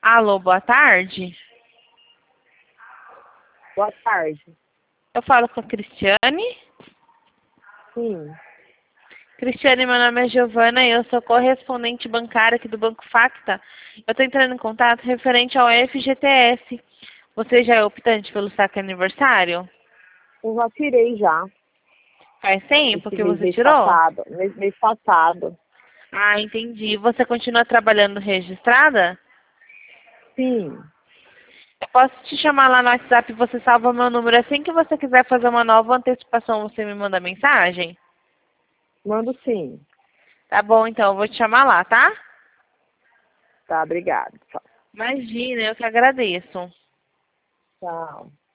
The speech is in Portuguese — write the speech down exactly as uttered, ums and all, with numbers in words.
Alô, boa tarde. Boa tarde. Eu falo com a Cristiane. Sim. Cristiane, meu nome é Giovana e eu sou correspondente bancária aqui do Banco Facta. Eu estou entrando em contato referente ao F G T S. Você já é optante pelo saque aniversário? Eu já tirei já. Faz tempo Esse que mês, você mês tirou? passado. Mês, mês passado. Ah, entendi. Você continua trabalhando registrada? Sim. Eu posso te chamar lá no WhatsApp e você salva meu número. Assim que você quiser fazer uma nova antecipação, você me manda mensagem? Mando sim. Tá bom, então. Eu vou te chamar lá, tá? Tá, obrigado. Tchau. Imagina, eu que agradeço. Tchau.